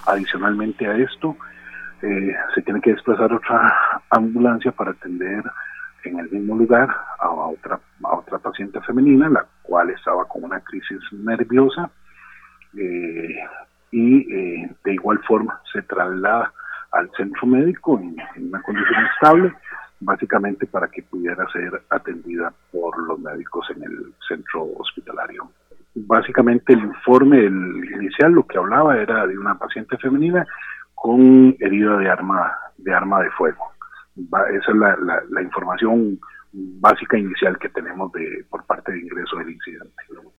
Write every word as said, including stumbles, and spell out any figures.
Adicionalmente a esto, eh, se tiene que desplazar otra ambulancia para atender en el mismo lugar a otra, a otra paciente femenina, la cual estaba con una crisis nerviosa, eh, y eh, de igual forma se traslada al centro médico en, en una condición estable, básicamente para que pudiera ser atendida por los médicos en el centro hospitalario. Básicamente el informe el inicial lo que hablaba era de una paciente femenina con herida de arma de arma de fuego. Esa es la, la, la información básica inicial que tenemos de por parte de ingreso del incidente.